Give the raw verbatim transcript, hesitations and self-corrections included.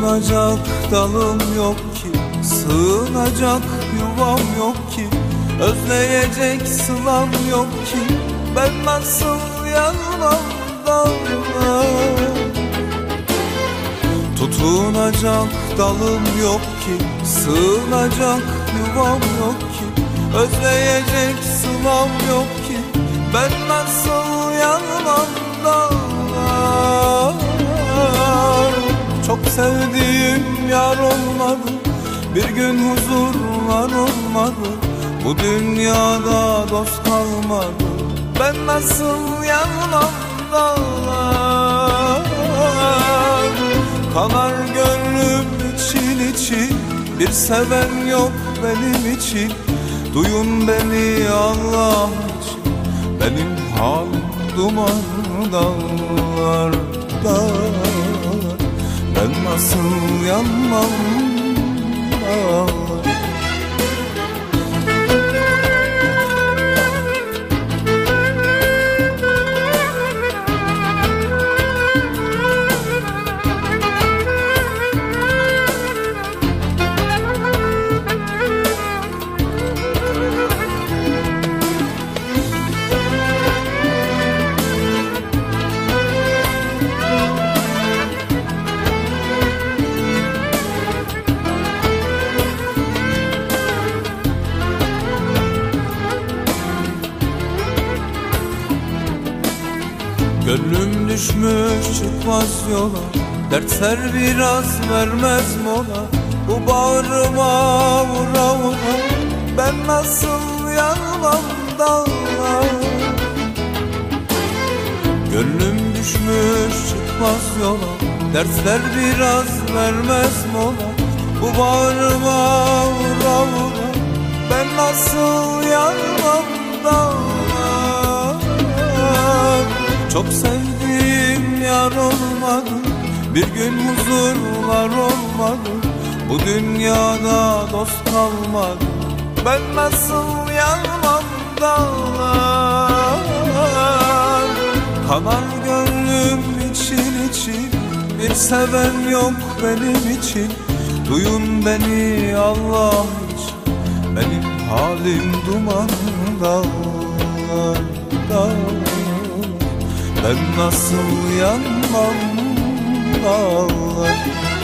Tutunacak dalım yok ki, sığınacak yuvam yok ki, özleyecek sılam yok ki, ben nasıl yanmam dalına? Tutunacak dalım yok ki, sığınacak yuvam yok ki, özleyecek sılam yok ki, ben nasıl yanmam dalına? Çok sevdiğim yar olmadı, bir gün huzurlar olmadı, bu dünyada dost kalmadı, ben nasıl yanmam dağlar? Kanar gönlüm için için, bir seven yok benim için, duyun beni Allah için, benim halim duman dağlar, dağlar. Ben nasıl yanmam dağlar? Gönlüm düşmüş çıkmaz yola, dertler biraz vermez mola, bu bağrıma vura vura, ben nasıl yanmam dağlar? Gönlüm düşmüş çıkmaz yola, dertler biraz vermez mola, bu bağrıma vura vura, ben nasıl yanmam dağlar? Çok sevdiğim yar olmadı, bir gün huzurlar olmadı, bu dünyada dost kalmadı, ben nasıl yanmam dağlar? Kanar gönlüm için için, bir seven yok benim için, duyun beni Allah için, benim halim duman dağlar, dağlar. Ben nasıl yanmam dağlar?